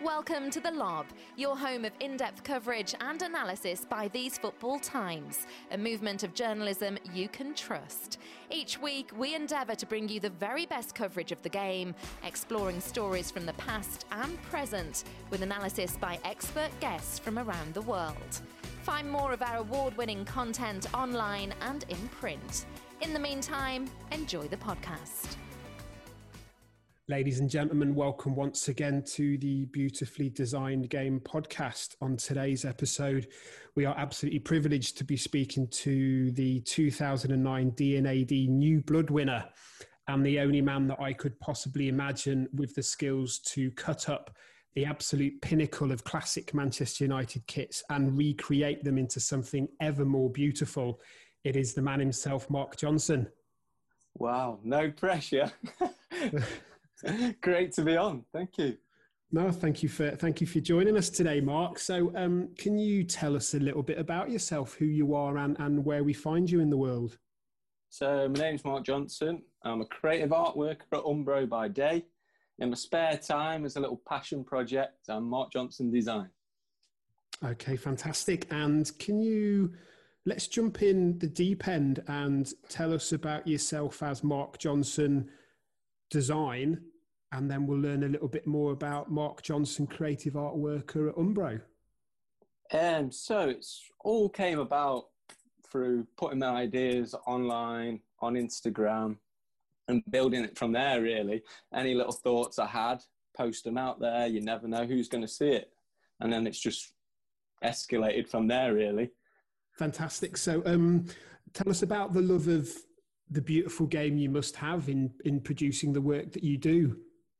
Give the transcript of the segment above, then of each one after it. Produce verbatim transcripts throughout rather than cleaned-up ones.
Welcome to The Lob, your home of in-depth coverage and analysis by These Football Times, a movement of journalism you can trust. Each week, we endeavour to bring you the very best coverage of the game, exploring stories from the past and present, with analysis by expert guests from around the world. Find more of our award-winning content online and in print. In the meantime, enjoy the podcast. Ladies and gentlemen, welcome once again to the Beautifully Designed Game podcast. On today's episode, we are absolutely privileged to be speaking to the two thousand nine D N A D New Blood winner and the only man that I could possibly imagine with the skills to cut up the absolute pinnacle of classic Manchester United kits and recreate them into something ever more beautiful. It is the man himself, Mark Johnson. Wow, no pressure. Great to be on. Thank you. No, thank you for thank you for joining us today, Mark. So, um, can you tell us a little bit about yourself, who you are, and, and where we find you in the world? So, my name's Mark Johnson. I'm a creative art worker at Umbro by day. In my spare time, as a little passion project, I'm Mark Johnson Design. Okay, fantastic. And can you let's jump in the deep end and tell us about yourself as Mark Johnson Design, and then we'll learn a little bit more about Mark Johnson, creative art worker at Umbro. Um, so it's all came about through putting my ideas online on Instagram and building it from there, really. Any little thoughts I had, post them out there. You never know who's going to see it. And then it's just escalated from there, really. Fantastic. So um, tell us about the love of the beautiful game you must have in, in producing the work that you do.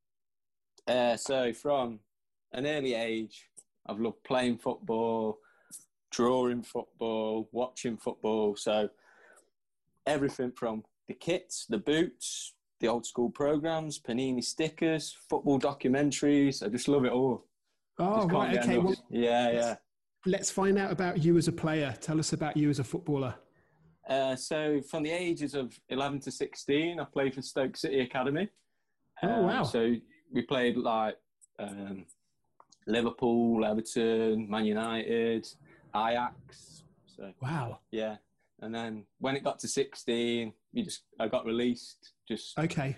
Uh, so from an early age, I've loved playing football, drawing football, watching football. So everything from the kits, the boots, the old school programs, Panini stickers, football documentaries. I just love it all. Oh, right. Okay. Well, yeah, yeah. Let's find out about you as a player. Tell us about you as a footballer. Uh, so from the ages of eleven to sixteen, I played for Stoke City Academy. Um, oh, wow. So we played like um, Liverpool, Everton, Man United, Ajax. So, wow. Yeah. And then when it got to sixteen, you just I got released. Just okay.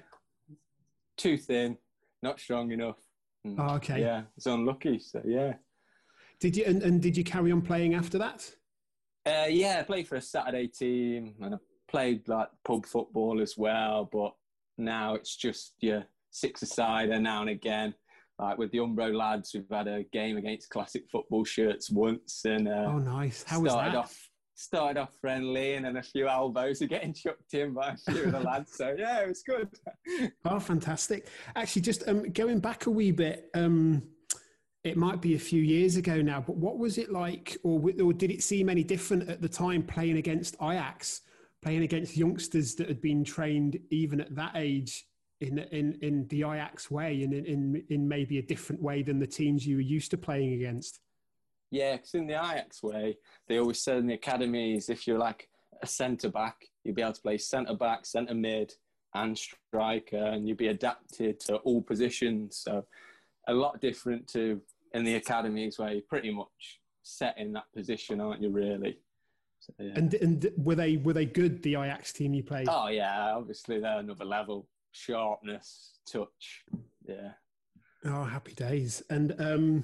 Too thin, not strong enough. And, oh, okay. Yeah, it's unlucky. So, yeah. Did you and, and did you carry on playing after that? Uh, yeah, I played for a Saturday team and I played like pub football as well. But now it's just yeah, six-a-sider now and again. Like with the Umbro lads, we've had a game against Classic Football Shirts once. And uh, oh, nice! How was started that? Off, started off friendly, and then a few elbows are getting chucked in by a few of the lads. So yeah, it was good. Oh, fantastic! Actually, just um, going back a wee bit. Um, It might be a few years ago now, but what was it like, or, or did it seem any different at the time playing against Ajax, playing against youngsters that had been trained even at that age in in, in the Ajax way and in, in, in maybe a different way than the teams you were used to playing against? Yeah, because in the Ajax way, they always said in the academies, if you're like a centre-back, you'd be able to play centre-back, centre-mid and striker, and you'd be adapted to all positions. So a lot different to in the academies where you're pretty much set in that position, aren't you, really? So, yeah. And and were they were they good, the Ajax team you played? Oh, yeah, obviously they're another level. Sharpness, touch, yeah. Oh, happy days. And um,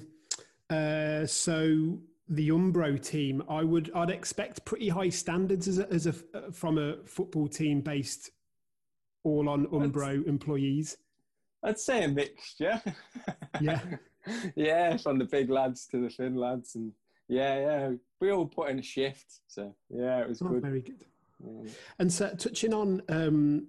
uh, so the Umbro team, I would I'd expect pretty high standards as a, as a from a football team based all on Umbro I'd, employees. I'd say a mixture. Yeah. Yeah, from the big lads to the thin lads, and yeah, yeah, we all put in a shift. So yeah, it was oh, good. Very good. Yeah. And so, touching on um,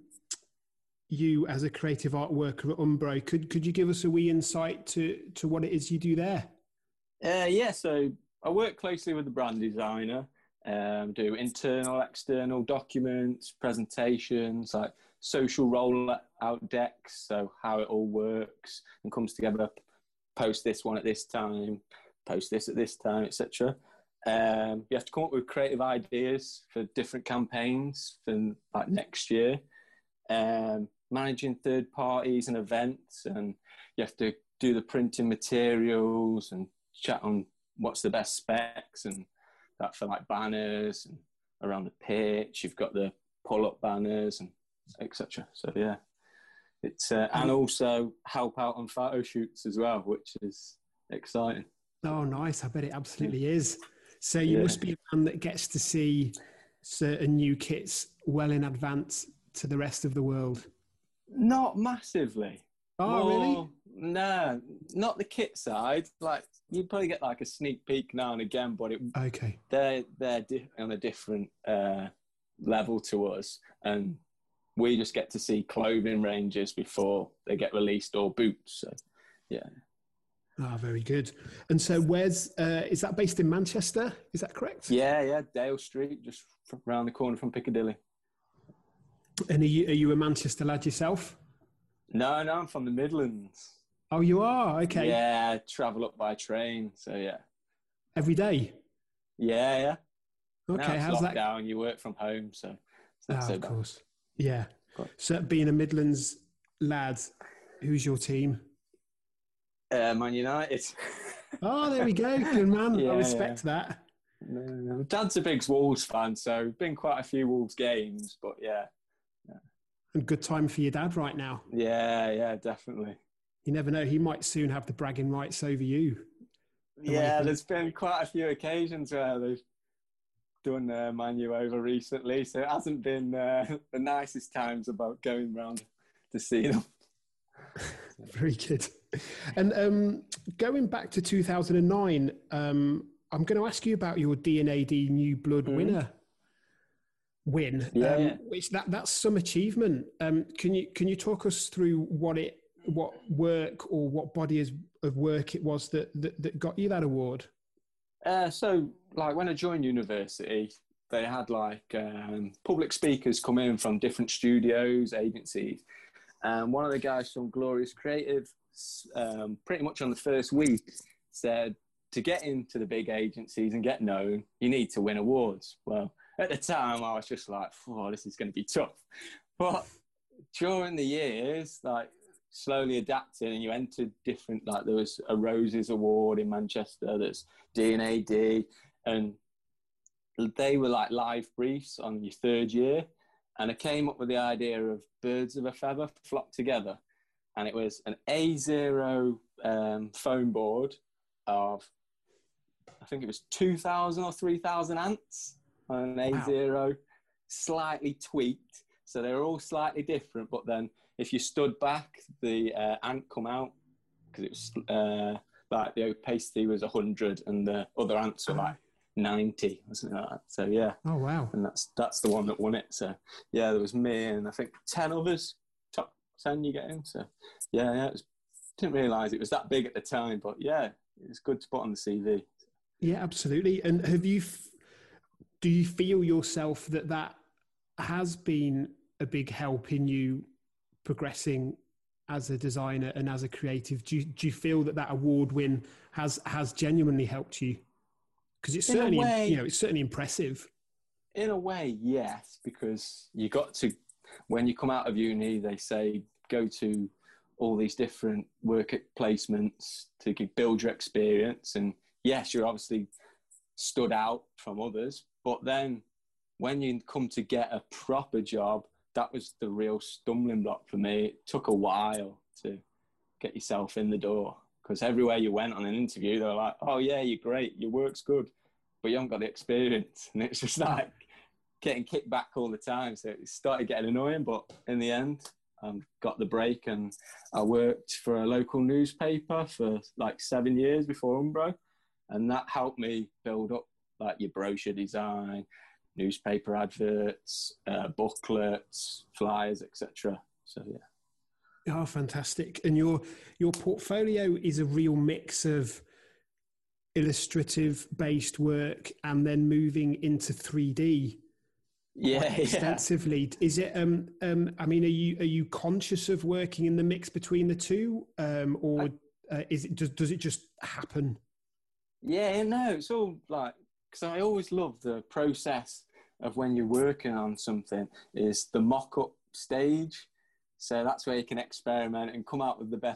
you as a creative art worker at Umbro, could could you give us a wee insight to to what it is you do there? Uh, yeah, so I work closely with the brand designer. Um, do internal, external documents, presentations, like social rollout decks. So how it all works and comes together. Post this one at this time, post this at this time, et cetera. Um, you have to come up with creative ideas for different campaigns for like next year. Um, managing third parties and events, and you have to do the printing materials and chat on what's the best specs and that for like banners and around the pitch. You've got the pull-up banners and et cetera. So yeah, it's uh, and also help out on photo shoots as well, which is exciting. Oh, nice! I bet it absolutely yeah. is. So you yeah. must be a man that gets to see certain new kits well in advance to the rest of the world. Not massively. Oh, More, really? No, not the kit side. Like you probably get like a sneak peek now and again, but it, okay, they're they're di- on a different uh, level to us, and we just get to see clothing ranges before they get released or boots. So, yeah. Ah, very good. And so, where's uh, is that based in Manchester? Is that correct? Yeah, yeah, Dale Street, just around the corner from Piccadilly. And are you, are you a Manchester lad yourself? No, no, I'm from the Midlands. Oh, you are? Okay. Yeah, I travel up by train, so yeah. Every day? Yeah, yeah. Okay, now it's how's lockdown, that? you work from home, so it's not oh, so of bad. course. Yeah. So being a Midlands lad, who's your team? Uh, Man United. Oh, there we go. Good man. Yeah, I respect yeah. that. No, no. Dad's a big Wolves fan, so been quite a few Wolves games, but yeah. yeah. And good time for your dad right now. Yeah, yeah, definitely. You never know. He might soon have the bragging rights over you. Yeah, there's been quite a few occasions where they've done uh, Man U over recently, so it hasn't been uh, the nicest times about going round to see them. Very good. And um, going back to two thousand nine, um, I'm going to ask you about your D N A D New Blood mm. winner win. Yeah, um, yeah. Which that that's some achievement. Um, can you can you talk us through what it what work or what body of work it was that that, that got you that award? Uh, so, like when I joined university, they had like um, public speakers come in from different studios, agencies. And one of the guys from Glorious Creative, um, pretty much on the first week, said to get into the big agencies and get known, you need to win awards. Well, at the time, I was just like, oh, this is going to be tough. But during the years, like slowly adapting, and you entered different, like there was a Roses Award in Manchester, there's D N A D, and they were like live briefs on your third year. And I came up with the idea of birds of a feather flock together. And it was an A zero um, foam board of, I think it was two thousand or three thousand ants on an A zero, wow. Slightly tweaked. So they were all slightly different. But then if you stood back, the uh, ant come out, because it was uh, like the opacity was one hundred and the other ants were like ninety or something like that. So yeah. Oh wow. And that's that's the one that won it. So yeah, there was me and I think ten others, top ten you get in. So yeah, yeah, it was, didn't realise it was that big at the time, but yeah, it was good to put on the C V. Yeah, absolutely. And have you, do you feel yourself that that has been a big help in you progressing as a designer and as a creative? Do you, do you feel that that award win has has genuinely helped you? Because it's certainly, way, you know, it's certainly impressive. In a way, yes, because you got to, when you come out of uni, they say go to all these different work placements to build your experience. And yes, you're obviously stood out from others. But then when you come to get a proper job, that was the real stumbling block for me. It took a while to get yourself in the door. Because everywhere you went on an interview, they were like, oh, yeah, you're great, your work's good, but you haven't got the experience. And it's just like getting kicked back all the time. So it started getting annoying, but in the end, I um, got the break and I worked for a local newspaper for like seven years before Umbro. And that helped me build up like your brochure design, newspaper adverts, uh, booklets, flyers, et cetera. So, yeah. Oh, fantastic. And your your portfolio is a real mix of illustrative based work and then moving into three D yeah, extensively. Yeah. Is it um um I mean, are you are you conscious of working in the mix between the two? Um or I, uh, is it does does it just happen? Yeah, no, it's all like, because I always love the process of when you're working on something is the mock-up stage. So that's where you can experiment and come out with the best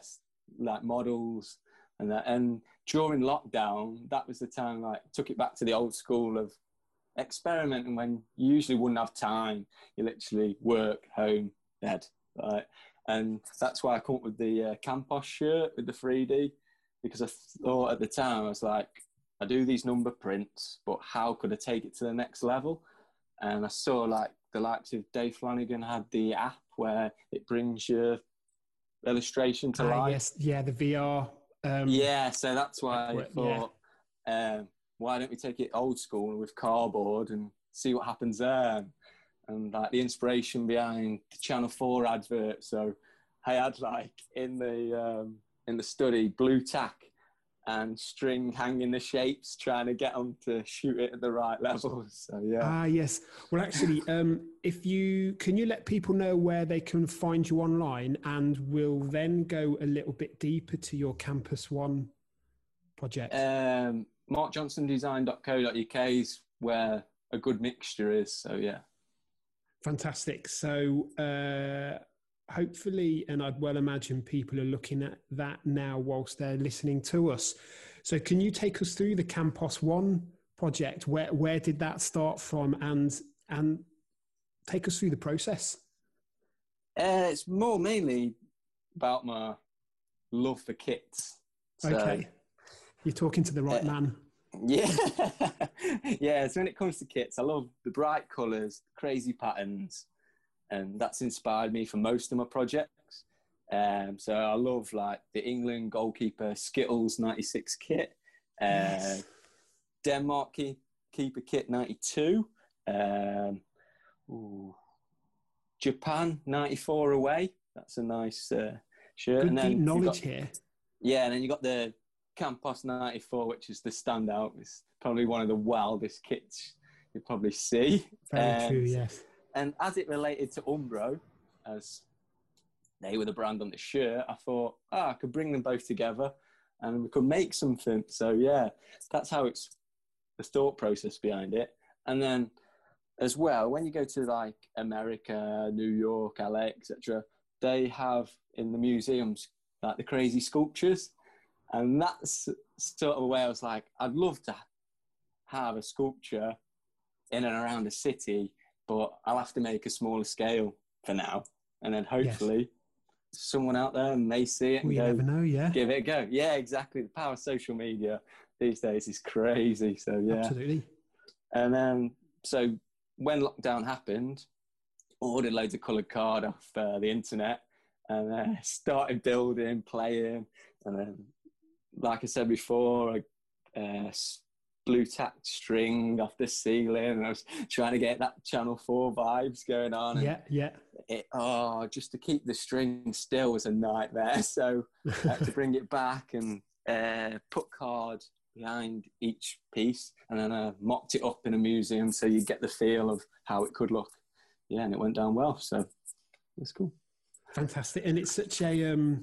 like models and that. And during lockdown, that was the time like took it back to the old school of experimenting when you usually wouldn't have time. You literally work, home, bed, right? And that's why I come up with the uh, Campos shirt with the three D, because I thought at the time, I was like, I do these number prints, but how could I take it to the next level? And I saw like the likes of Dave Flanagan had the app where it brings your illustration to ah, life. Yes, yeah, the V R. Um, yeah, so that's why I thought, yeah. um, why don't we take it old school with cardboard and see what happens there? And like the inspiration behind the Channel four advert. So I had like in the um, in the study blue tack and string hanging the shapes, trying to get them to shoot it at the right levels. So yeah. Ah, yes. Well, actually, um, if you can, you let people know where they can find you online, and we'll then go a little bit deeper to your Campus One project. Um, mark johnson design dot co dot uk is where a good mixture is. So yeah. Fantastic. So uh, hopefully, and I'd well imagine people are looking at that now whilst they're listening to us. So can you take us through the Campus One project? Where where did that start from, and and take us through the process? Uh, it's more mainly about my love for kits. So, okay, you're talking to the right uh, man. Yeah, yeah. So when it comes to kits, I love the bright colours, crazy patterns, and that's inspired me for most of my projects. Um, so I love like the England goalkeeper Skittles ninety-six kit, uh, yes. Denmark key, keeper kit ninety-two, um, ooh, Japan ninety-four away. That's a nice uh, shirt. Good and then deep knowledge got, here. Yeah, and then you got the Campos ninety-four, which is the standout. It's probably one of the wildest kits you'll probably see. Very um, true, yes. And as it related to Umbro, as they were the brand on the shirt, I thought, oh, I could bring them both together and we could make something. So yeah, that's how it's the thought process behind it. And then as well, when you go to like America, New York, L A, et cetera, they have in the museums like the crazy sculptures. And that's sort of where I was like, I'd love to have a sculpture in and around a city, but I'll have to make a smaller scale for now. And then hopefully yes. someone out there may see it and we go, never know, yeah. give it a go. Yeah, exactly. The power of social media these days is crazy. So yeah. Absolutely. And then, so when lockdown happened, ordered loads of coloured card off uh, the internet and uh, started building, playing, and then like I said before, I uh, blue tacked string off the ceiling, and I was trying to get that Channel four vibes going on. And yeah, yeah. It, oh, just to keep the string still was a nightmare. So I had to bring it back and uh, put card behind each piece, and then I mocked it up in a museum so you get the feel of how it could look. Yeah, and it went down well. So it's cool. Fantastic. And it's such a... Um,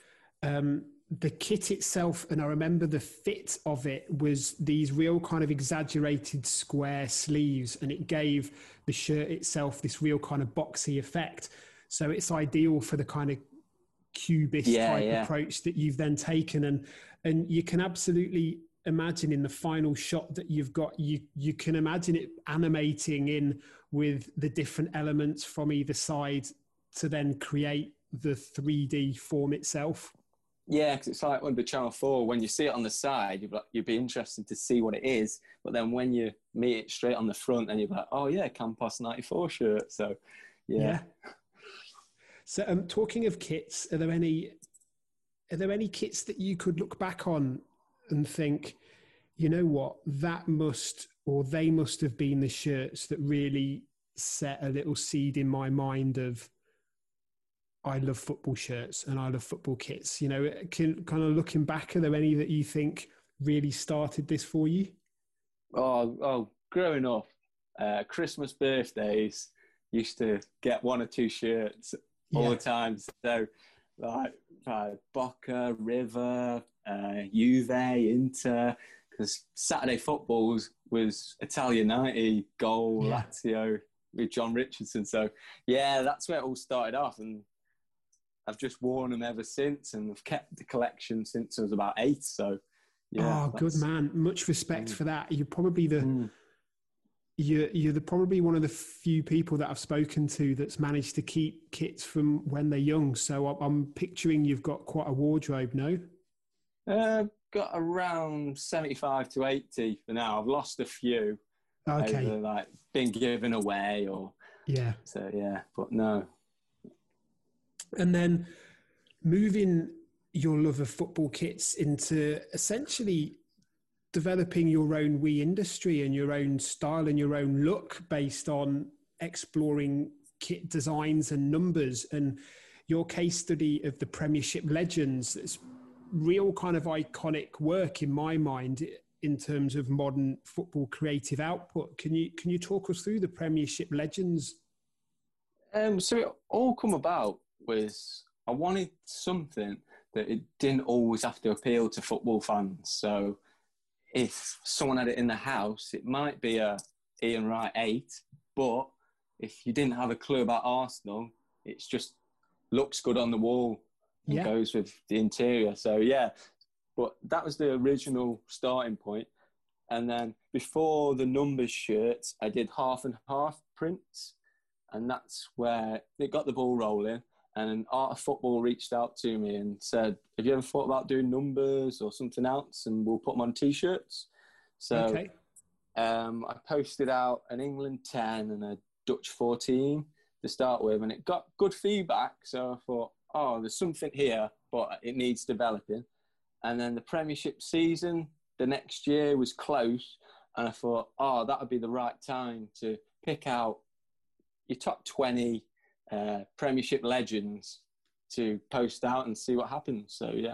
um, the kit itself, and I remember the fit of it was these real kind of exaggerated square sleeves, and it gave the shirt itself this real kind of boxy effect. So it's ideal for the kind of cubist yeah, type yeah. approach that you've then taken. And, and you can absolutely imagine in the final shot that you've got, you, you can imagine it animating in with the different elements from either side to then create the three D form itself. Yeah, because it's like with the Channel four, when you see it on the side, you'd be, like, you'd be interested to see what it is. But then when you meet it straight on the front, then you're like, oh, yeah, Campos ninety-four shirt. So, yeah. yeah. So, um, talking of kits, are there any are there any kits that you could look back on and think, you know what, that must, or they must have been the shirts that really set a little seed in my mind of, I love football shirts and I love football kits. You know, can, kind of looking back, are there any that you think really started this for you? Oh, oh growing up, uh, Christmas birthdays, used to get one or two shirts all yeah. the time. So, like, uh, Boca, River, uh, Juve, Inter, because Saturday football was, was Italian ninety, goal, yeah. Lazio with John Richardson. So, yeah, that's where it all started off. And I've just worn them ever since, and I've kept the collection since I was about eight. So, yeah. Oh, good man. Much respect mm. for that. You're probably the Mm. you're you're the, probably one of the few people that I've spoken to that's managed to keep kits from when they're young. So I'm, I'm picturing you've got quite a wardrobe, no? Uh, got around seventy-five to eighty for now. I've lost a few. Okay. Either, like, been given away or Yeah. So yeah, but no. And then moving your love of football kits into essentially developing your own wee industry and your own style and your own look based on exploring kit designs and numbers, and your case study of the Premiership Legends. It's real kind of iconic work in my mind in terms of modern football creative output. Can you can you talk us through the Premiership Legends? Um, so it all come about was I wanted something that it didn't always have to appeal to football fans. So if someone had it in the house, it might be a Ian Wright eight, but if you didn't have a clue about Arsenal, it's just looks good on the wall and Yeah. goes with the interior. So yeah, but that was the original starting point. And then before the numbers shirts, I did half and half prints. And that's where it got the ball rolling. And Art of Football reached out to me and said, have you ever thought about doing numbers or something else? And we'll put them on T-shirts. So Okay. um, I posted out an England ten and a Dutch fourteen to start with. And it got good feedback. So I thought, oh, there's something here, but it needs developing. And then the Premiership season, the next year was close. And I thought, oh, that would be the right time to pick out your top twenty uh, Premiership legends to post out and see what happens. So, yeah.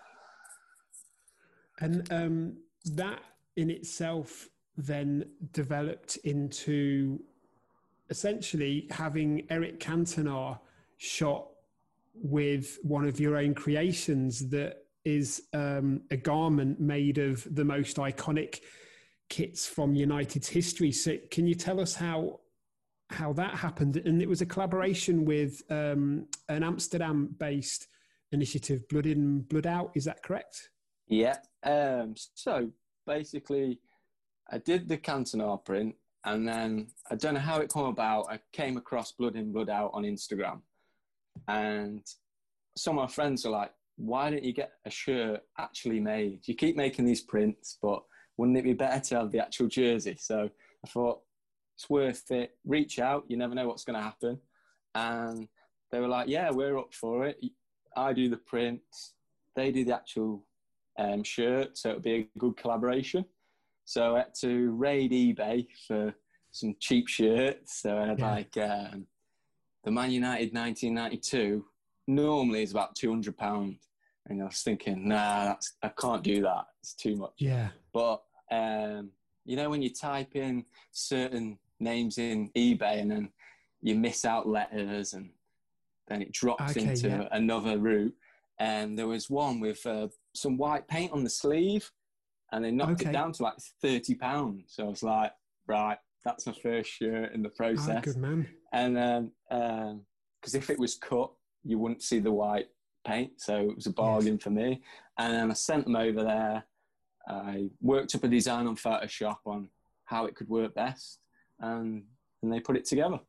And um, that in itself then developed into essentially having Eric Cantona shot with one of your own creations that is um, a garment made of the most iconic kits from United's history. So can you tell us how how that happened? And it was a collaboration with um, an Amsterdam-based initiative, Blood In, Blood Out. Is that correct? Yeah. Um, so basically, I did the Cantona print, and then I don't know how it came about. I came across Blood In, Blood Out on Instagram, and some of my friends are like, why don't you get a shirt actually made? You keep making these prints, but wouldn't it be better to have the actual jersey? So I thought, it's worth it. Reach out. You never know what's going to happen. And they were like, yeah, we're up for it. I do the prints. They do the actual um, shirt. So it'll be a good collaboration. So I had to raid eBay for some cheap shirts. So I had yeah. like um, the Man United nineteen ninety-two normally is about two hundred pounds. And I was thinking, nah, that's, I can't do that. It's too much. Yeah. But, um, you know, when you type in certain names in eBay and then you miss out letters and then it drops okay, into yeah. another route. And there was one with uh, some white paint on the sleeve and they knocked okay. it down to like thirty pounds. So I was like, right, that's my first shirt in the process. Oh, good man. And then, um, because if it was cut, you wouldn't see the white paint. So it was a bargain yes. for me. And then I sent them over there. I worked up a design on Photoshop on how it could work best, and, and they put it together.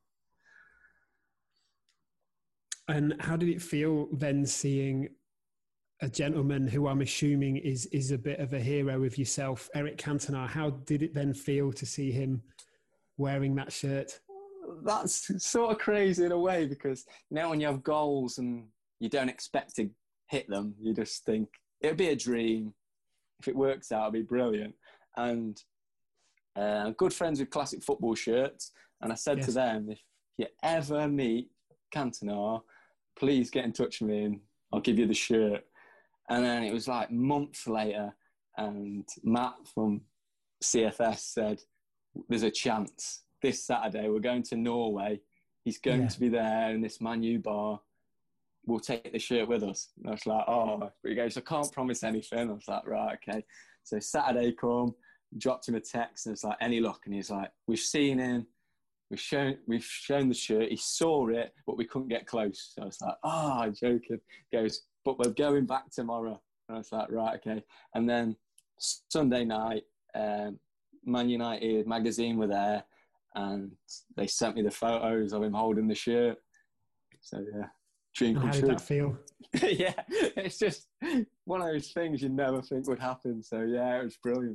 And how did it feel then seeing a gentleman who I'm assuming is is a bit of a hero of yourself, Eric Cantona? How did it then feel to see him wearing that shirt? That's sort of crazy in a way, because you know when you have goals and you don't expect to hit them, you just think it'll be a dream. If it works out, it'll be brilliant. And uh, I'm good friends with Classic Football Shirts, and I said yes. to them, if you ever meet Cantona, please get in touch with me and I'll give you the shirt. And then it was like months later, and Matt from C F S said, there's a chance. This Saturday, we're going to Norway. He's going yeah. to be there in this Man U bar. We'll take the shirt with us. And I was like, oh, but he goes, I can't promise anything. I was like, right, okay. So Saturday come, dropped him a text, and it's like, any luck? And he's like, we've seen him. we've shown, we've shown the shirt. He saw it, but we couldn't get close. So I was like, oh, joking. He goes, but we're going back tomorrow. And I was like, right, okay. And then Sunday night, um, Man United magazine were there, and they sent me the photos of him holding the shirt. So yeah, dream come How true. did that feel? Yeah, it's just one of those things you never think would happen. So yeah, it was brilliant.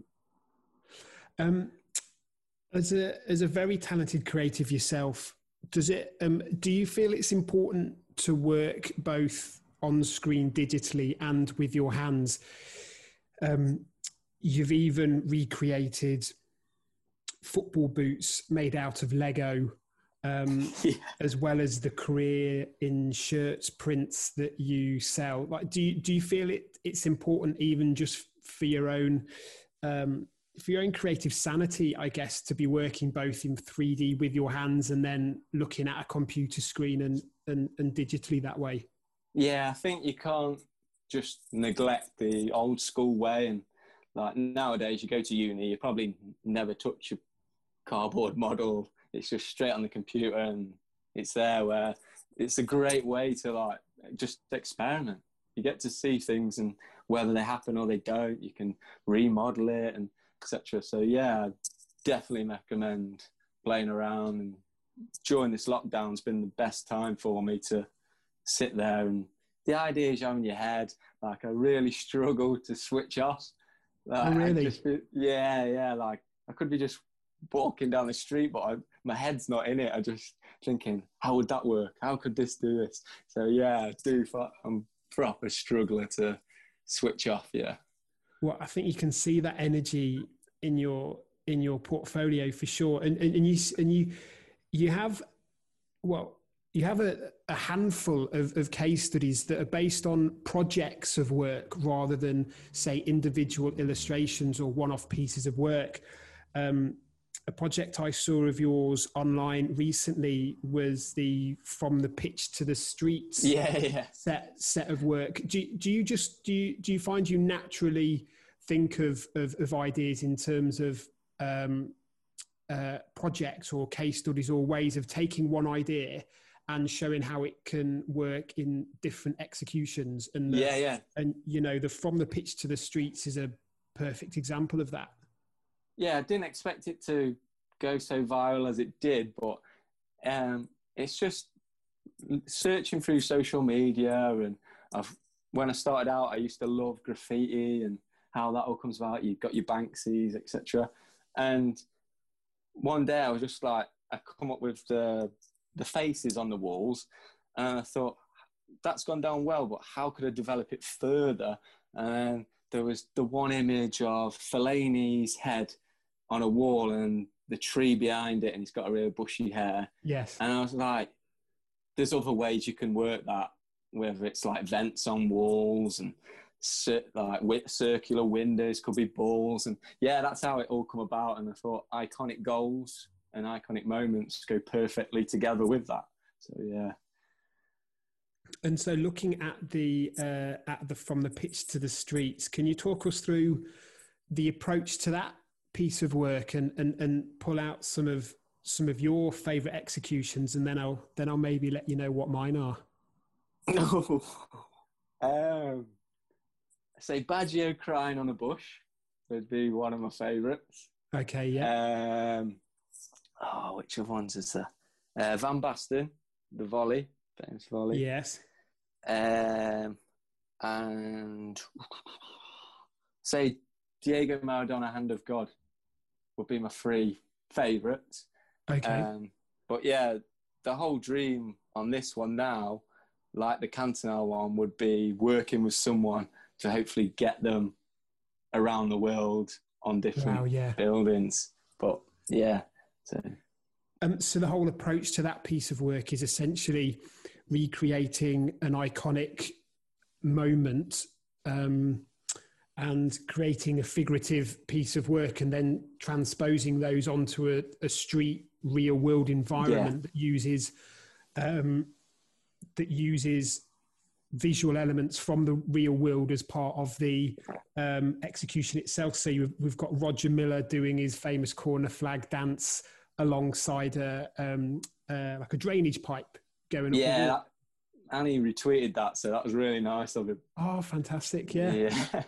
Um, as a as a very talented creative yourself, does it? Um, do you feel it's important to work both on screen digitally and with your hands? Um, you've even recreated football boots made out of Lego, um, yeah. as well as the career in shirts prints that you sell. Like, do you do you feel it? It's important, even just for your own, um, for your own creative sanity, I guess, to be working both in three D with your hands and then looking at a computer screen and and, and digitally that way. Yeah, I think you can't just neglect the old school way. And like nowadays, you go to uni, you probably never touch a cardboard model. It's just straight on the computer and it's there, where it's a great way to like just experiment. You get to see things, and whether they happen or they don't, you can remodel it and et cetera. So yeah, I definitely recommend playing around. And during this lockdown's been the best time for me to sit there, and the ideas you have in your head, like I really struggle to switch off. Like, oh, really? Just, yeah, yeah. Like I could be just walking down the street, but I, my head's not in it. I'm just thinking, how would that work? How could this do this? So yeah, I do. I'm proper struggler to switch off. Yeah. Well, I think you can see that energy in your in your portfolio for sure, and and, and you and you you have well. You have a, a handful of, of case studies that are based on projects of work rather than, say, individual illustrations or one-off pieces of work. Um, a project I saw of yours online recently was the From the Pitch to the Streets yeah, yeah. set set of work. Do, do you just do you, do you find you naturally think of of, of ideas in terms of um, uh, projects or case studies or ways of taking one idea and showing how it can work in different executions? And the, yeah, yeah. And, you know, the From the Pitch to the Streets is a perfect example of that. Yeah, I didn't expect it to go so viral as it did, but um, it's just searching through social media. And I've, when I started out, I used to love graffiti and how that all comes about. You've got your Banksys, et cetera. And one day I was just like, I come up with the the faces on the walls, and I thought, that's gone down well, but how could I develop it further? And there was the one image of Fellaini's head on a wall and the tree behind it, and he's got a real bushy hair. Yes. And I was like, there's other ways you can work that, whether it's like vents on walls and like circular windows, could be balls. And yeah, that's how it all come about. And I thought iconic goals and iconic moments go perfectly together with that. So yeah. And so, looking at the uh, at the From the Pitch to the Streets, can you talk us through the approach to that piece of work, and and and pull out some of some of your favourite executions, and then I'll then I'll maybe let you know what mine are. um, say Baggio crying on a bush would be one of my favourites. Okay, yeah. Um, oh, which of ones is there? Uh, Van Basten, the volley, famous volley. Yes. Um, and say Diego Maradona, Hand of God, would be my three favourites. Okay. Um, but yeah, the whole dream on this one now, like the Cantona one, would be working with someone to hopefully get them around the world on different wow, yeah. buildings. But yeah, so. Um, so the whole approach to that piece of work is essentially recreating an iconic moment um, and creating a figurative piece of work, and then transposing those onto a, a street, real-world environment yeah. that uses um, that uses visual elements from the real world as part of the um, execution itself. So you've, we've got Roger Milla doing his famous corner flag dance alongside a um, uh, like a drainage pipe going up. Yeah, that, Annie retweeted that, so that was really nice of him. Oh, fantastic! Yeah. Yeah.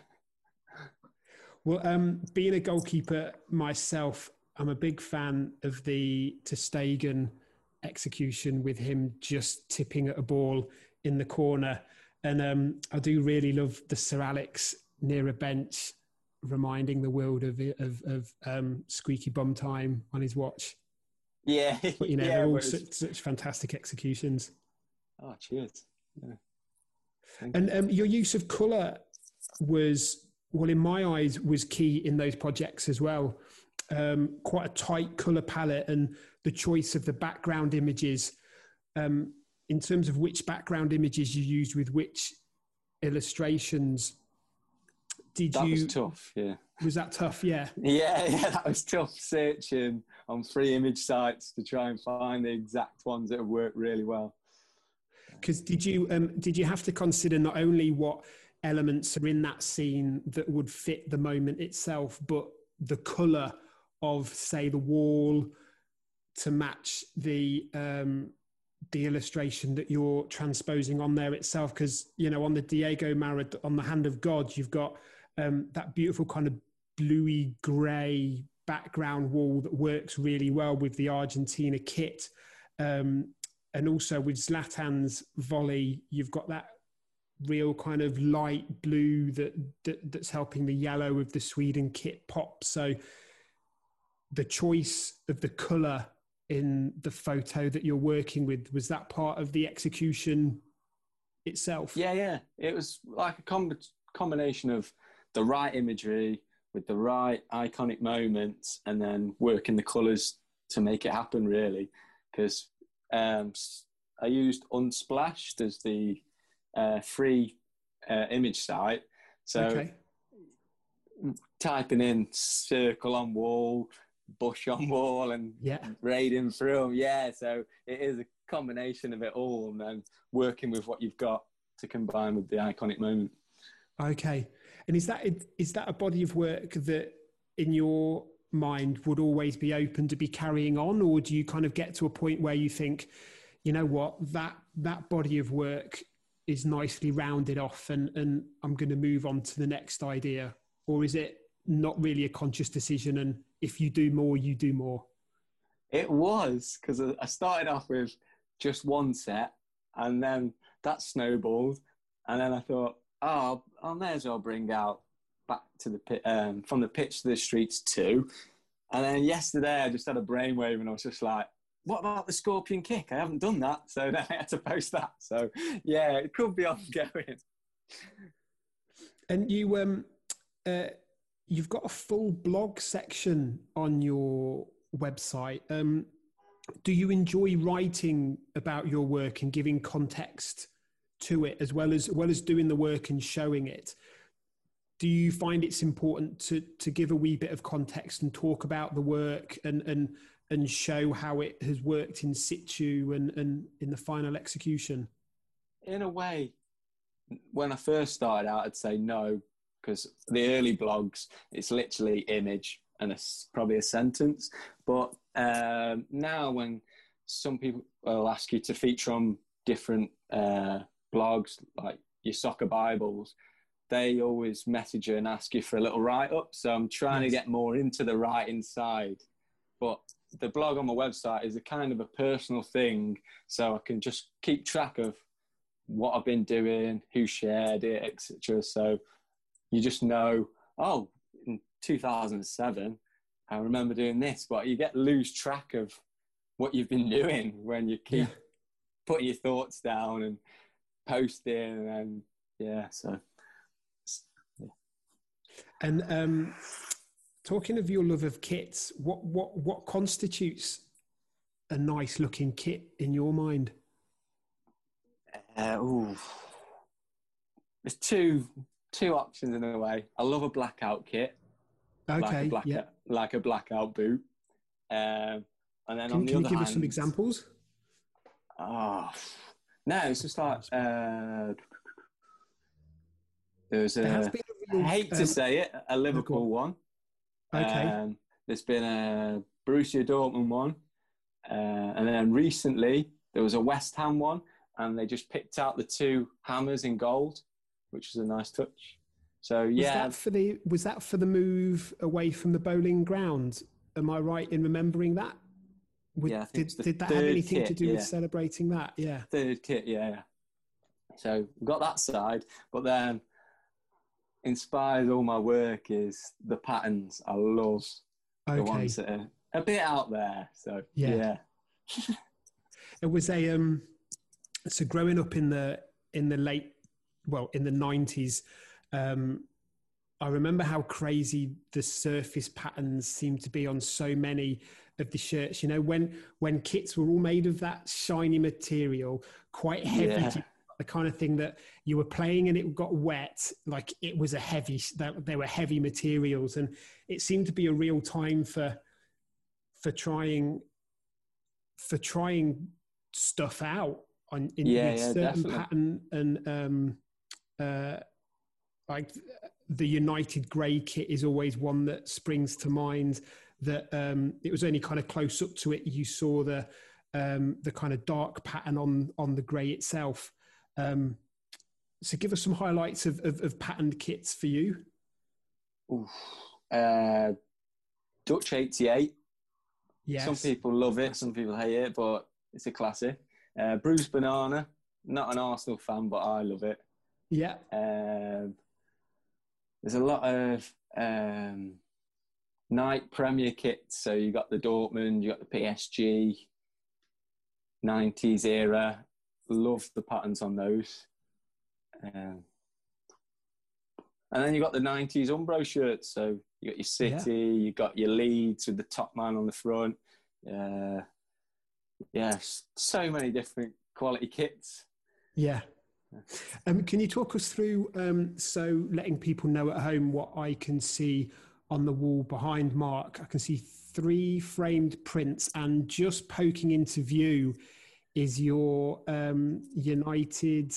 Well, um, being a goalkeeper myself, I'm a big fan of the ter Stegen execution with him just tipping at a ball in the corner. And um, I do really love the Sir Alex near a bench, reminding the world of of, of um, squeaky bum time on his watch. Yeah. But, you know, yeah, they're all was... such, such fantastic executions. Oh, cheers. Yeah. And um, your use of colour was, well, in my eyes, was key in those projects as well. Um, quite a tight colour palette, and the choice of the background images, um, in terms of which background images you used with which illustrations. Did that you? was tough, yeah. Was that tough? Yeah. Yeah, yeah, that was tough searching on free image sites to try and find the exact ones that have worked really well. Because did you um, did you have to consider not only what elements are in that scene that would fit the moment itself, but the colour of, say, the wall to match the um, the illustration that you're transposing on there itself? Because, you know, on the Diego Maradona, on the Hand of God, you've got um, that beautiful kind of bluey grey background wall that works really well with the Argentina kit. Um, and also with Zlatan's volley, you've got that real kind of light blue that, that that's helping the yellow of the Sweden kit pop. So the choice of the colour in the photo that you're working with, was that part of the execution itself? Yeah, yeah. It was like a com- combination of the right imagery with the right iconic moments, and then working the colours to make it happen, really. Because um, I used Unsplashed as the uh, free uh, image site. So okay. Typing in circle on wall, bush on wall, and yeah. raiding through them. Yeah, so it is a combination of it all, and then working with what you've got to combine with the iconic moment. Okay. And is that is that a body of work that, in your mind, would always be open to be carrying on, or do you kind of get to a point where you think, you know what, that that body of work is nicely rounded off, and and I'm going to move on to the next idea? Or is it not really a conscious decision, and if you do more, you do more? It was, because I started off with just one set, and then that snowballed, and then I thought, oh, I may as well bring out back to the pit, um, from the pitch to the streets too. And then yesterday I just had a brainwave, and I was just like, what about the scorpion kick? I haven't done that. So then I had to post that. So yeah, it could be ongoing. And you, um, uh, you've got a full blog section on your website. Um, do you enjoy writing about your work and giving context to it, as well as well as doing the work and showing it? Do you find it's important to to give a wee bit of context and talk about the work and and and show how it has worked in situ and and in the final execution? In a way, when I first started out, I'd say no, because the early blogs, it's literally image and it's probably a sentence. But um, now when some people will ask you to feature on different uh, blogs, like your soccer Bibles, they always message you and ask you for a little write-up. So I'm trying yes. to get more into the writing side. But the blog on my website is a kind of a personal thing, so I can just keep track of what I've been doing, who shared it, et cetera. So you just know, oh, in two thousand seven, I remember doing this, but you get lose track of what you've been doing when you keep yeah. putting your thoughts down and posting, and yeah, so. Yeah. And um, talking of your love of kits, what what what constitutes a nice looking kit in your mind? Uh, ooh. There's two two options in a way. I love a blackout kit. Okay, like a blackout, yeah. like a blackout boot. Um, and then can, on the can other you give hand, us some examples? Oh, no, it's just like uh, there's a. There real, I hate um, to say it, a Liverpool one. Okay. Um, there's been a Borussia Dortmund one, uh, and then recently there was a West Ham one, and they just picked out the two hammers in gold, which was a nice touch. So yeah, was that for the was that for the move away from the Bowling Ground? Am I right in remembering that? Would, yeah, I think did, did that have anything kit, to do yeah. with celebrating that? Yeah, third kit, yeah. yeah. So we've got that side, but then inspires all my work is the patterns. I love okay. the ones that are a bit out there. So yeah, yeah. It was a um. So growing up in the in the late, well, in the nineties, um, I remember how crazy the surface patterns seemed to be on so many of the shirts. You know, when when kits were all made of that shiny material, quite heavy, yeah. the kind of thing that you were playing and it got wet, like it was a heavy. That there were heavy materials, and it seemed to be a real time for for trying for trying stuff out on in Yeah, with yeah, certain definitely. pattern and um, uh, like. The United Grey kit is always one that springs to mind. That um, it was only kind of close up to it. You saw the um, the kind of dark pattern on on the grey itself. Um, so, give us some highlights of, of, of patterned kits for you. Oof. Uh, Dutch eighty-eight. Yes. Some people love it, some people hate it, but it's a classic. Uh, Bruce Banana. Not an Arsenal fan, but I love it. Yeah. Um, There's a lot of um, night Premier kits. So you got the Dortmund, you got the P S G, nineties era. Love the patterns on those. Um, and then you got the nineties Umbro shirts. So you got your City, yeah. you got your Leeds with the top man on the front. Uh, yeah, so many different quality kits. Yeah. Um, can you talk us through, um, so letting people know at home what I can see on the wall behind Mark? I can see three framed prints, and just poking into view is your um, United.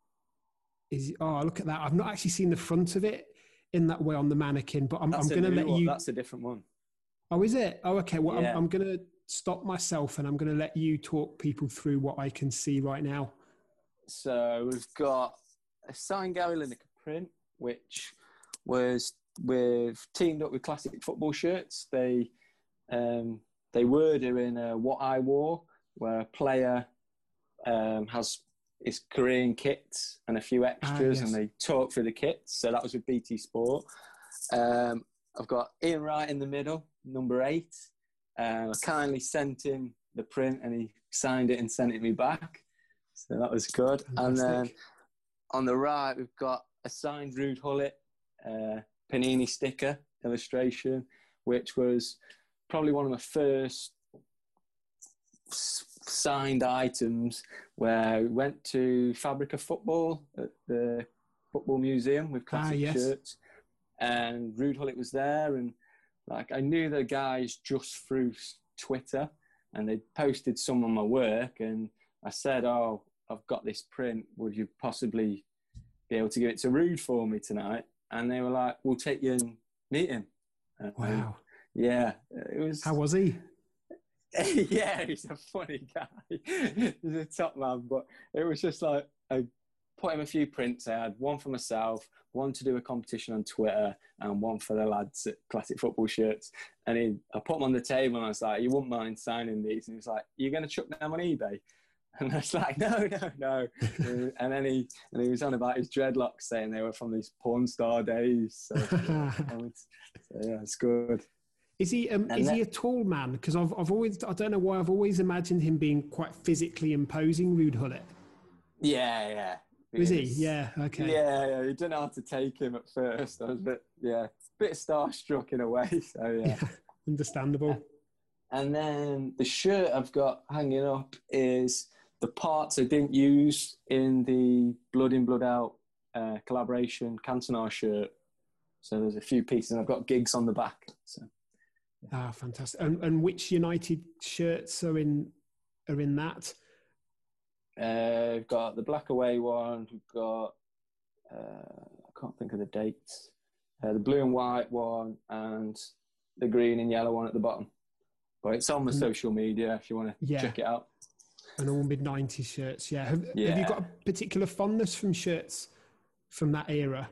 Is oh, look at that! I've not actually seen the front of it in that way on the mannequin, but I'm, I'm going to let one. you. That's a different one. Oh, is it? Oh, okay. Well, yeah. I'm, I'm going to stop myself, and I'm going to let you talk people through what I can see right now. So we've got a signed Gary Lineker print, which was we've teamed up with Classic Football Shirts. They um, they were doing a What I Wore, where a player um, has his Korean kits and a few extras, ah, yes. and they talk through the kits. So that was with B T Sport. Um, I've got Ian Wright in the middle, number eight. Uh, I kindly sent him the print, and he signed it and sent it me back. So that was good. Fantastic. And then on the right, we've got a signed Ruud Gullit uh, Panini sticker illustration, which was probably one of my first s- signed items, where we went to Fabrica Football at the Football Museum with classic ah, yes. shirts. And Ruud Gullit was there. And like I knew the guys just through Twitter, and they posted some of my work, and I said, oh, I've got this print. Would you possibly be able to give it to Ruud for me tonight? And they were like, we'll take you and meet him. And, wow. Yeah. It was. How was he? Yeah, he's a funny guy. He's a top man. But it was just like, I put him a few prints. I had one for myself, one to do a competition on Twitter, and one for the lads at Classic Football Shirts. And he, I put them on the table, and I was like, you wouldn't mind signing these? And he was like, you're going to chuck them on eBay? And I was like, no, no, no. And then he and he was on about his dreadlocks, saying they were from these porn star days. So, yeah, was, so yeah, it's good. Is he um, is then, he a tall man? Because I've I've always I don't know why I've always imagined him being quite physically imposing, Ruud Gullit. Yeah, yeah. Is he? Yeah. Okay. Yeah, yeah. You didn't know how to take him at first. I was a bit, yeah, a bit starstruck in a way. So yeah, yeah understandable. And then the shirt I've got hanging up is the parts I didn't use in the Blood In, Blood Out uh, collaboration Cantona shirt. So there's a few pieces, and I've got gigs on the back. So. Ah, fantastic. And, and which United shirts are in are in that? Uh, we've got the black away one. We've got, uh, I can't think of the dates. Uh, the blue and white one, and the green and yellow one at the bottom. But it's on the social media if you want to yeah. check it out. And all mid nineties shirts, yeah. Have, yeah. have you got a particular fondness from shirts from that era?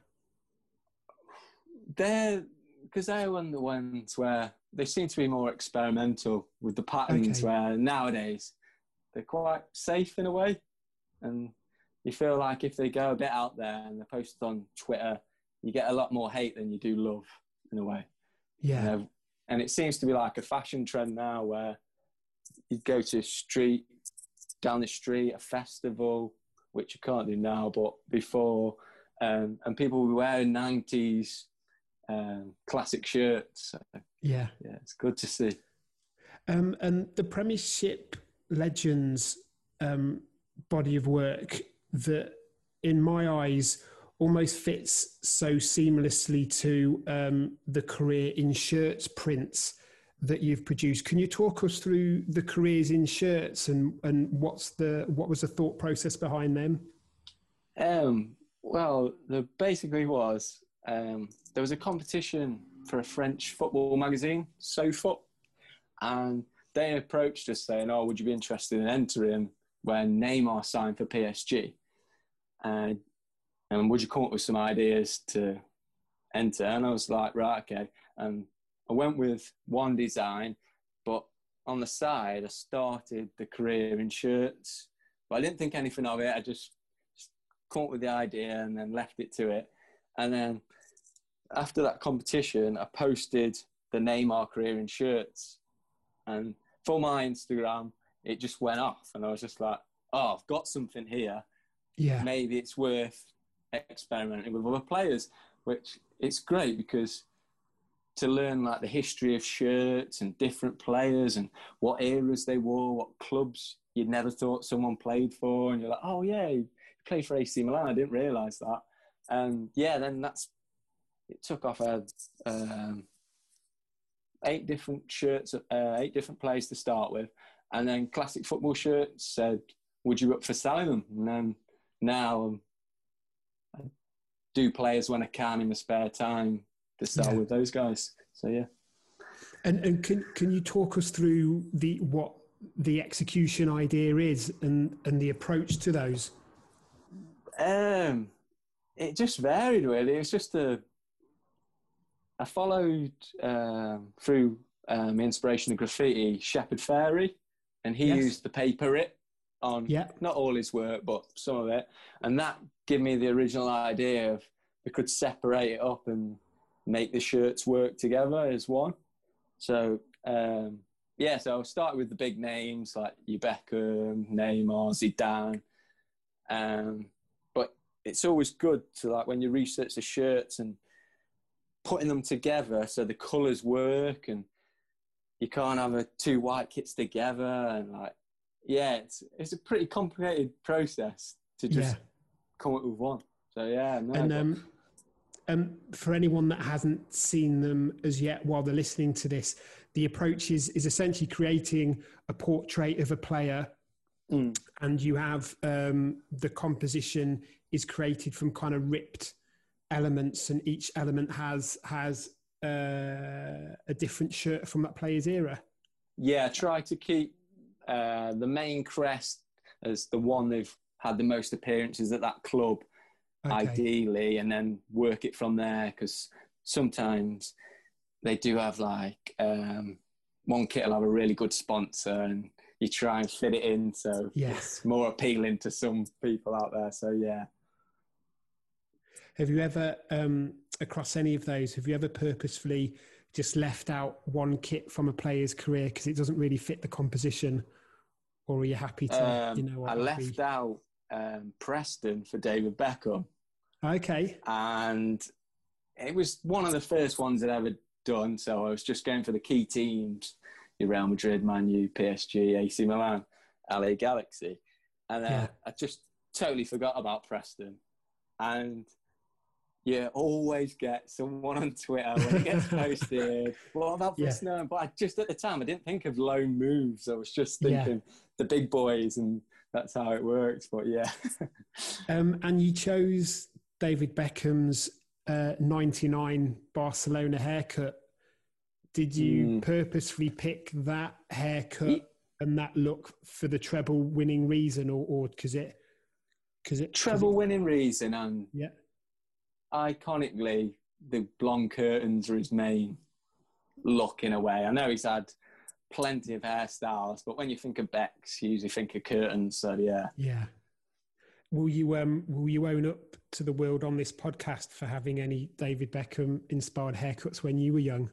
They're, because they're one of the ones where they seem to be more experimental with the patterns, okay. where nowadays they're quite safe in a way. And you feel like if they go a bit out there and they're posted on Twitter, you get a lot more hate than you do love in a way. Yeah. You know? And it seems to be like a fashion trend now where you go to a street, down the street, a festival, which you can't do now, but before, um, and people will be wearing nineties um, classic shirts. So, yeah. Yeah, it's good to see. Um, and the Premiership Legends um, body of work that, in my eyes, almost fits so seamlessly to um, the career in shirts prints that you've produced. Can you talk us through the careers in shirts and, and what's the what was the thought process behind them? Um, well, there basically was, um, there was a competition for a French football magazine, SoFoot, and they approached us saying, oh, would you be interested in entering when Neymar signed for P S G? And And would you come up with some ideas to enter? And I was like, right, okay. And I went with one design, but on the side, I started the career in shirts. But I didn't think anything of it. I just, just come up with the idea and then left it to it. And then after that competition, I posted the Neymar career in shirts. And for my Instagram, it just went off. And I was just like, oh, I've got something here. Yeah. Maybe it's worth experimenting with other players, which it's great because to learn like the history of shirts and different players and what eras they wore, what clubs you'd never thought someone played for, and you're like, oh yeah, he played for A C Milan, I didn't realise that. And yeah, then that's it took off. I had um, eight different shirts, uh, eight different players to start with, and then Classic Football Shirts said, would you up for selling them? And then now um, I do players when I can in my spare time to sell yeah. with those guys. So yeah. And and can can you talk us through the what the execution idea is and and the approach to those? Um, it just varied really. It's just a. I followed um, through um, inspiration of graffiti Shepard Fairey, and he yes. used the paper it on yeah. not all his work, but some of it, and that gave me the original idea of we could separate it up and make the shirts work together as one. So um, yeah, so I'll start with the big names like your Beckham, Neymar, Zidane, um, but it's always good to like when you research the shirts and putting them together so the colours work, and you can't have a, two white kits together, and like yeah, it's it's a pretty complicated process to just yeah. come up with one. So yeah, no. And um, um, for anyone that hasn't seen them as yet, while they're listening to this, the approach is is essentially creating a portrait of a player, mm. and you have um, the composition is created from kind of ripped elements, and each element has has uh, a different shirt from that player's era. Yeah, try to keep uh, the main crest as the one they've had the most appearances at that club. Okay. Ideally, and then work it from there, because sometimes they do have like um, one kit will have a really good sponsor and you try and fit it in so yes. it's more appealing to some people out there. So yeah. Have you ever, um, across any of those, have you ever purposefully just left out one kit from a player's career because it doesn't really fit the composition, or are you happy to, um, you know what, I left be... out Um, Preston for David Beckham. Okay. And it was one of the first ones I'd ever done, so I was just going for the key teams, your Real Madrid, Man U, P S G, A C Milan, L A Galaxy. And uh, yeah. I just totally forgot about Preston. And you always get someone on Twitter when it gets posted, what about Preston? Yeah. But I just, at the time, I didn't think of loan moves. I was just thinking yeah. the big boys, and that's how it works. But yeah. um, and you chose David Beckham's uh, ninety-nine Barcelona haircut. did you Mm. purposefully pick that haircut Ye- and that look for the treble winning reason, or or because it because it 'cause Treble it, winning reason, and yeah, iconically, the blonde curtains are his main look in a way. I know he's had plenty of hairstyles, but when you think of Becks, you usually think of curtains. So yeah. yeah. Will you um will you own up to the world on this podcast for having any David Beckham inspired haircuts when you were young?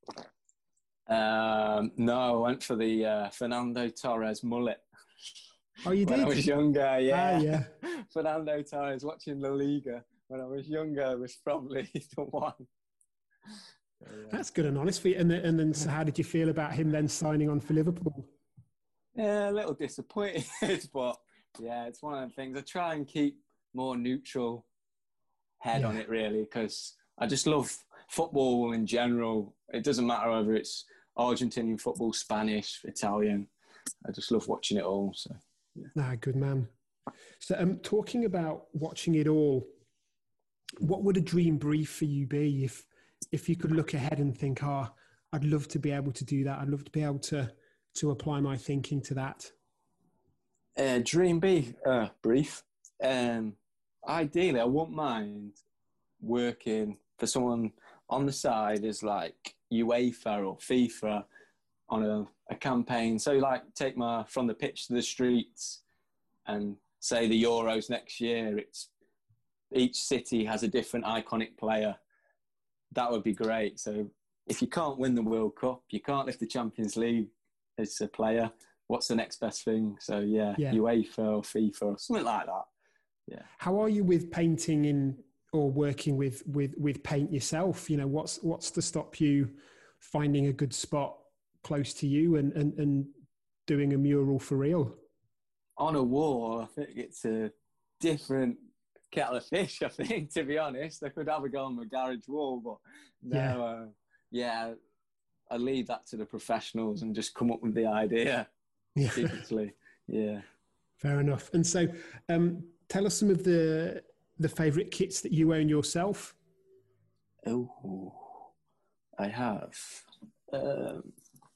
Um, no, I went for the uh, Fernando Torres mullet. Oh, you When did? I was younger, yeah. Ah, yeah. Fernando Torres, watching La Liga when I was younger, was probably the one. So, yeah. That's good and honest for you. And then, and then so how did you feel about him then signing on for Liverpool? Yeah, a little disappointed, but yeah, it's one of the things. I try and keep more neutral head Yeah. on it, really, because I just love football in general. It doesn't matter whether it's Argentinian football, Spanish, Italian. I just love watching it all. So, yeah. Ah, good man. So, um, talking about watching it all, what would a dream brief for you be if if you could look ahead and think, oh, I'd love to be able to do that. I'd love to be able to to apply my thinking to that. Uh, dream brief, uh, brief. Um, ideally, I wouldn't mind working for someone on the side as like UEFA or FIFA on a, a campaign. So, like, take my From the Pitch to the Streets, and say the Euros next year. It's each city has a different iconic player. That would be great. So, if you can't win the World Cup, you can't lift the Champions League as a player. What's the next best thing? So yeah, Yeah. UEFA or FIFA or something like that. Yeah. How are you with painting in or working with with with paint yourself? You know, what's what's to stop you finding a good spot close to you and and, and doing a mural for real? On a wall, I think it's a different kettle of fish, I think, to be honest. I could have a go on my garage wall, but no, Yeah. uh, yeah, I leave that to the professionals and just come up with the idea Yeah. digitally. Yeah. Fair enough. And so, um, tell us some of the the favourite kits that you own yourself. Oh, I have. Um,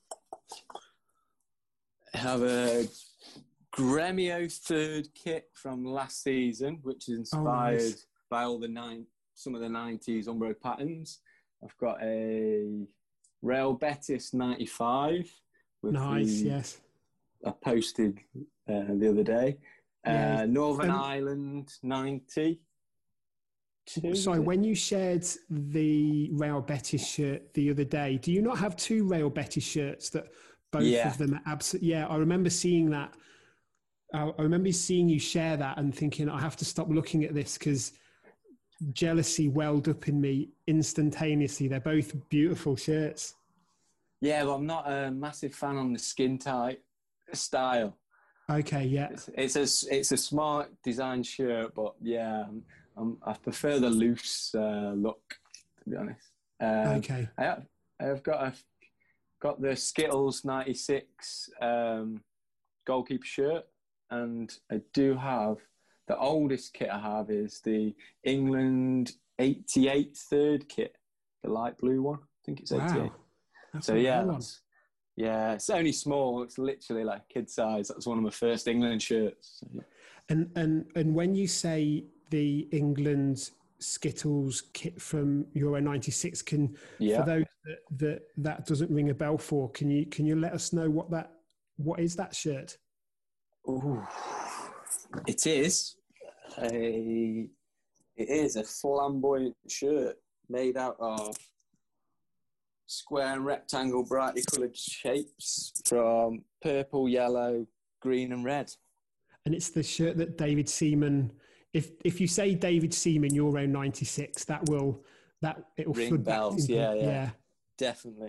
I have a Gremio third kit from last season, which is inspired Oh, nice. by all the nine, some of the nineties Umbro patterns. I've got a Real Betis ninety-five. With Nice, the, yes. I posted uh, the other day. Yeah. Uh, Northern Um, Ireland ninety. Sorry, when you shared the Real Betis shirt the other day, do you not have two Real Betis shirts that both Yeah. of them are absolutely? Yeah, I remember seeing that. I I remember seeing you share that and thinking, I have to stop looking at this because jealousy welled up in me instantaneously. They're both beautiful shirts. Yeah, but I'm not a massive fan on the skin tight style. Okay, yeah. It's, it's a it's a smart design shirt, but yeah, I'm, I'm, I prefer the loose uh, look, to be honest. Um, Okay. I have, I've got a got the Skittles ninety-six um, goalkeeper shirt, and I do have the oldest kit I have is the England eighty-eight third kit, the light blue one. I think it's eighty-eight. Wow. That's So a yeah, cool one. that's, yeah, it's only small. It's literally like kid size. That was one of my first England shirts. So, yeah. And and and when you say the England Skittles kit from Euro ninety-six, can Yeah. for those that, that that doesn't ring a bell for, can you can you let us know what that what is that shirt? Ooh, it is a it is a flamboyant shirt made out of square and rectangle brightly coloured shapes from purple, yellow, green, and red. And it's the shirt that David Seaman. If if you say David Seaman Euro ninety-six, that will that it will Ring flood back bells, into- yeah, yeah. yeah. Definitely.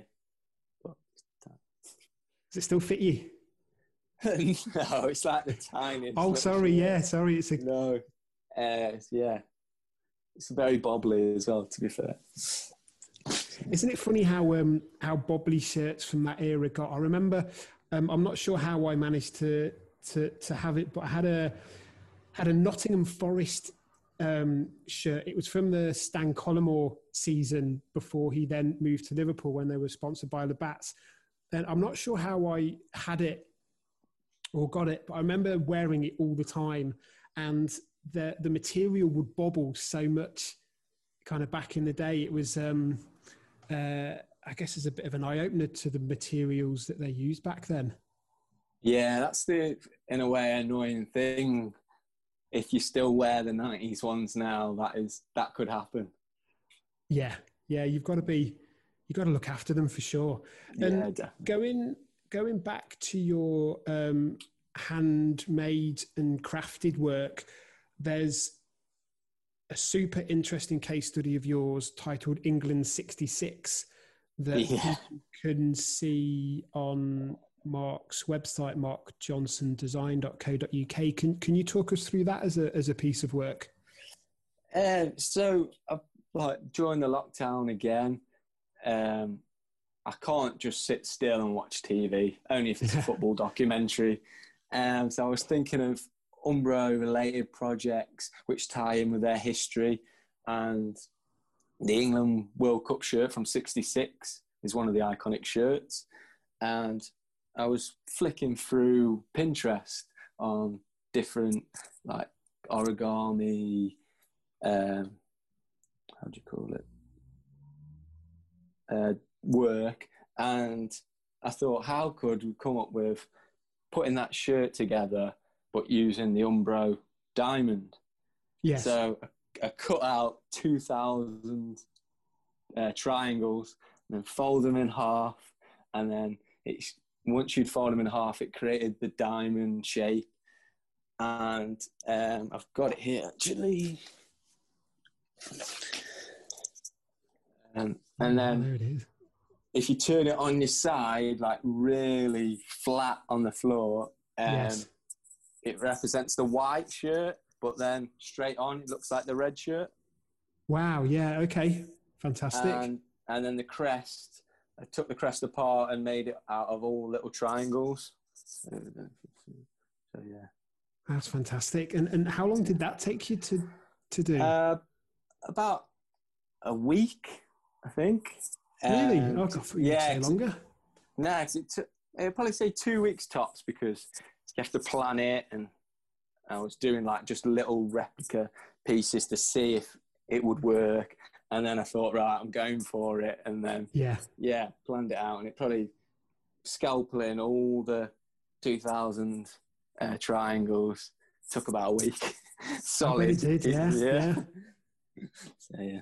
Does it still fit you? No, it's like the tiniest. Oh, little sorry. shirt. Yeah, sorry. It's a No. Uh, yeah. It's very bobbly as well, to be fair. Isn't it funny how um, how bobbly shirts from that era got? I remember, um, I'm not sure how I managed to to to have it, but I had a had a Nottingham Forest um, shirt. It was from the Stan Collymore season before he then moved to Liverpool when they were sponsored by Labatt's. And I'm not sure how I had it or got it, but I remember wearing it all the time, and the the material would bobble so much. Kind of back in the day, it was um, uh, I guess it's a bit of an eye opener to the materials that they used back then. Yeah, that's the in a way annoying thing. If you still wear the nineties ones now, that is that could happen. Yeah, yeah, you've got to be, you've got to look after them for sure. And yeah, definitely. going going back to your um, handmade and crafted work, there's a super interesting case study of yours titled England sixty-six that Yeah. you can see on Mark's website, mark johnson design dot co dot uk. Can can you talk us through that as a as a piece of work? Uh, so, uh, like during the lockdown again, um, I can't just sit still and watch T V. Only if it's a football documentary. Um, so I was thinking of Umbro-related projects which tie in with their history, and the England World Cup shirt from sixty-six is one of the iconic shirts. And I was flicking through Pinterest on different like origami, um, how do you call it, uh, work, and I thought, how could we come up with putting that shirt together but using the Umbro diamond? Yes. So I, I cut out two thousand uh, triangles and then fold them in half, and then it's, once you'd fold them in half, it created the diamond shape. And um, I've got it here, actually. Um, and then there it is. If you turn it on your side, like really flat on the floor, um, Yes. it represents the white shirt, but then straight on, it looks like the red shirt. Wow. Yeah. Okay. Fantastic. And, and then the crest, I took the crest apart and made it out of all little triangles. So, so yeah. That's fantastic. And and how long did that take you to to do? Uh, about a week, I think. Really? Um, Oh, God, yeah, say longer. No, nah, it took, I'd probably say two weeks tops, because you have to plan it, and I was doing like just little replica pieces to see if it would work. And then I thought, right, I'm going for it. And then, Yeah. yeah, planned it out. And it probably scalping all the two thousand uh, triangles took about a week. Solid. I bet it did, yeah. yeah. yeah. So, yeah.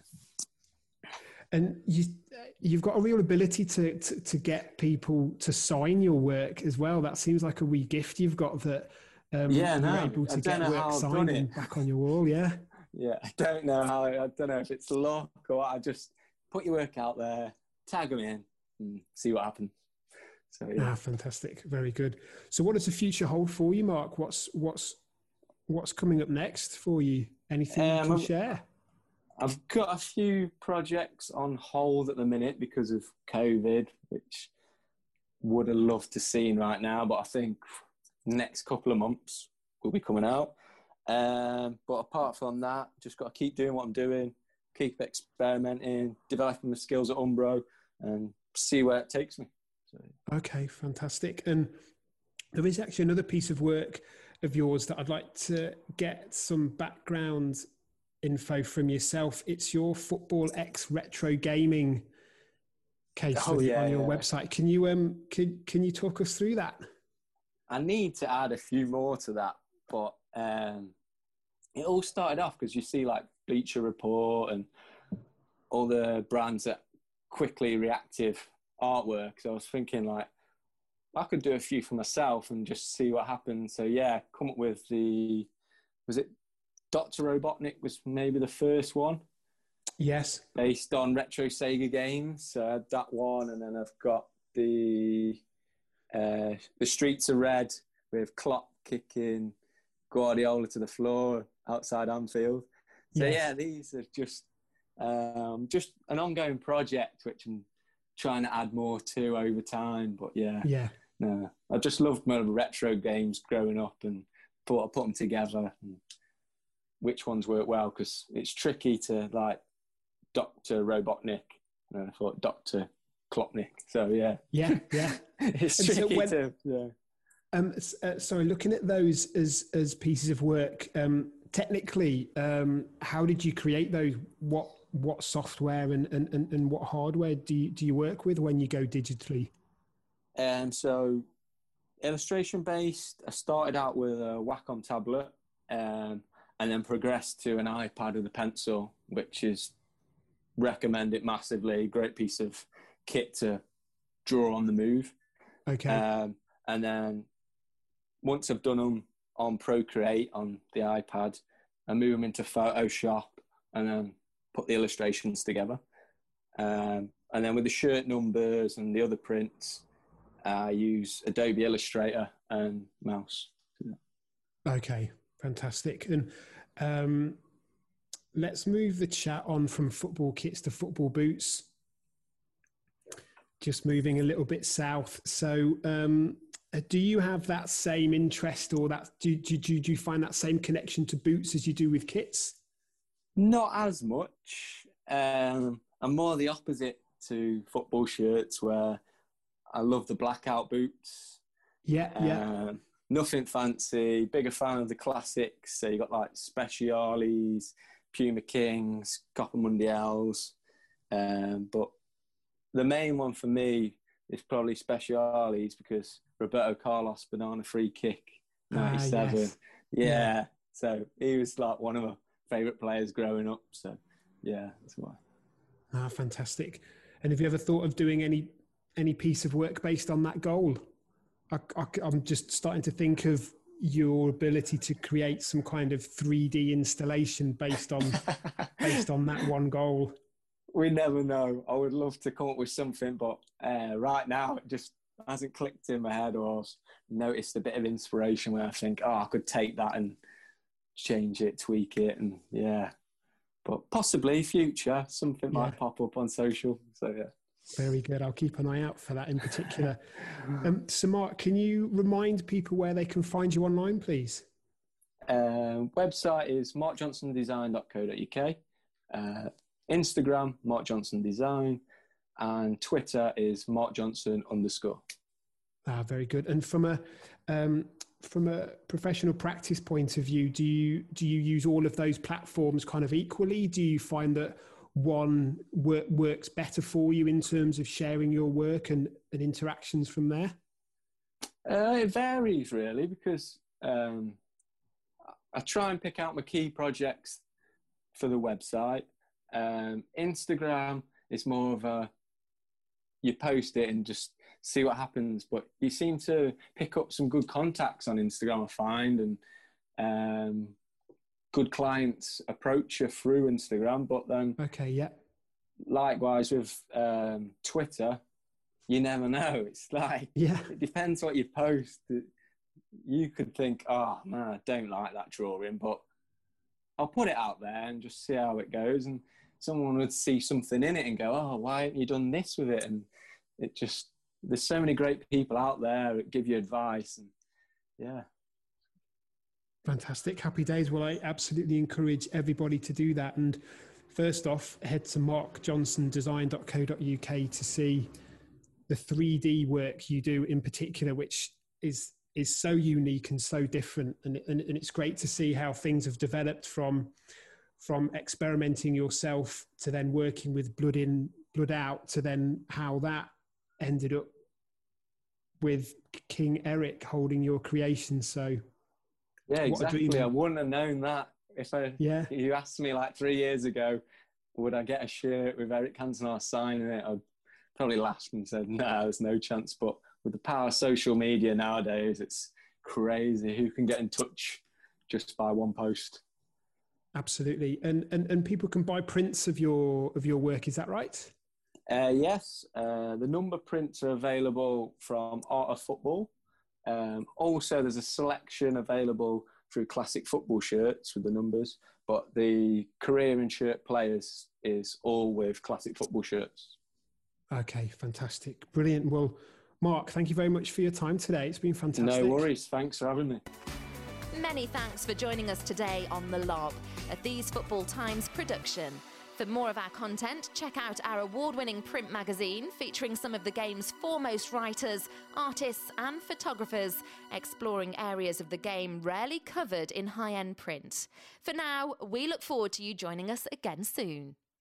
And you, you've got a real ability to, to, to get people to sign your work as well. That seems like a wee gift you've got, that um, yeah, you're no, able to I get don't know work how I've signed done and it. back on your wall, yeah. Yeah, I don't know how, I don't know if it's luck or what. I just put your work out there, tag them in, and see what happens. So, yeah. Ah, fantastic. Very good. So what does the future hold for you, Mark? What's what's what's coming up next for you? Anything Um, you can I've- share? I've got a few projects on hold at the minute because of COVID, which would have loved to seen right now, but I think next couple of months will be coming out. Um, but apart from that, just got to keep doing what I'm doing, keep experimenting, developing the skills at Umbro, and see where it takes me. So. Okay, fantastic. And there is actually another piece of work of yours that I'd like to get some background info from yourself. It's your Football X retro gaming case Oh, study yeah, on your yeah. website. Can you um can can you talk us through that? I need to add a few more to that, but um, it all started off because you see like Bleacher Report and all the brands that quickly reactive artwork. So I was thinking like, I could do a few for myself and just see what happens. So yeah, come up with the, was it Doctor Robotnik was maybe the first one, Yes. based on retro Sega games. So I had that one, and then I've got the uh, the Streets of Red with Klopp kicking Guardiola to the floor outside Anfield. So Yes. yeah, these are just um, just an ongoing project which I'm trying to add more to over time. But yeah, Yeah. no, I just loved my retro games growing up, and thought I'd put them together and which ones work well, because it's tricky to like Doctor Robotnik, and I thought Doctor Klopnik. So yeah, yeah, yeah. it's And tricky so when, to yeah. Um, uh, sorry, looking at those as as pieces of work, um, technically, um, how did you create those? What what software and, and, and, and what hardware do you, do you work with when you go digitally? Um, so illustration based, I started out with a Wacom tablet, um, and then progressed to an iPad with a pencil, which is recommend it massively. Great piece of kit to draw on the move. Okay. Um, and then once I've done them on Procreate on the iPad, I move them into Photoshop and then put the illustrations together. Um, and then with the shirt numbers and the other prints, I use Adobe Illustrator and mouse. Okay, fantastic. And um, let's move the chat on from football kits to football boots. Just moving a little bit south. So um, do you have that same interest, or that do, do, do, do you find that same connection to boots as you do with kits? Not as much. Um, I'm more the opposite to football shirts, where I love the blackout boots. Yeah, yeah. Um, nothing fancy. Bigger fan of the classics. So you got like Speciales, Puma Kings, Copa Mundials. Um, but the main one for me is probably Speciales, because Roberto Carlos banana free kick ninety-seven. Ah, yes. Yeah. Yeah. So he was like one of my favourite players growing up. So yeah, that's why. Ah, fantastic. And have you ever thought of doing any any piece of work based on that goal? I, I, I'm just starting to think of your ability to create some kind of three D installation based on based on that one goal. We never know. I would love to come up with something, but uh, right now it just hasn't clicked in my head, or I've noticed a bit of inspiration where I think, oh, I could take that and change it, tweak it, and yeah. But possibly future, something Yeah. might pop up on social. So yeah. Very good. I'll keep an eye out for that in particular. um, so Mark, can you remind people where they can find you online, please? Um, website is mark johnson design dot co dot uk. Uh, Instagram, Mark Johnson Design, and Twitter is Mark Johnson underscore. Ah, very good. And from a um, from a professional practice point of view, do you do you use all of those platforms kind of equally? Do you find that one work, works better for you in terms of sharing your work and, and interactions from there? Uh, it varies really, because um, I try and pick out my key projects for the website. Um, Instagram is more of a, you post it and just see what happens, but you seem to pick up some good contacts on Instagram, I find, and um, good clients approach you through Instagram. But then, okay, yeah. Likewise with um, Twitter, you never know. It's like, yeah, it depends what you post. You could think, oh man, I don't like that drawing, but I'll put it out there and just see how it goes. And someone would see something in it and go, oh, why haven't you done this with it? And it just, there's so many great people out there that give you advice. And yeah. Fantastic. Happy days. Well, I absolutely encourage everybody to do that. And first off, head to mark johnson design dot co dot uk to see the three D work you do in particular, which is is so unique and so different. And, and, and it's great to see how things have developed from from experimenting yourself to then working with Blood In, Blood Out, to then how that ended up with King Eric holding your creation. So yeah, exactly. I wouldn't have known that if I, yeah. you asked me like three years ago, would I get a shirt with Eric Cantona signing it? I'd probably laughed and said, no, there's no chance. But with the power of social media nowadays, it's crazy who can get in touch just by one post. Absolutely. And, and and people can buy prints of your of your work, is that right? Uh, yes. Uh, the number prints are available from Art of Football. Um, also, there's a selection available through Classic Football shirts with the numbers, but the career and shirt players is all with Classic Football shirts. Okay, fantastic. Brilliant. Well, Mark, thank you very much for your time today. It's been fantastic. No worries. Thanks for having me. Many thanks for joining us today on The Lob, a These Football Times production. For more of our content, check out our award-winning print magazine featuring some of the game's foremost writers, artists and photographers, exploring areas of the game rarely covered in high-end print. For now, we look forward to you joining us again soon.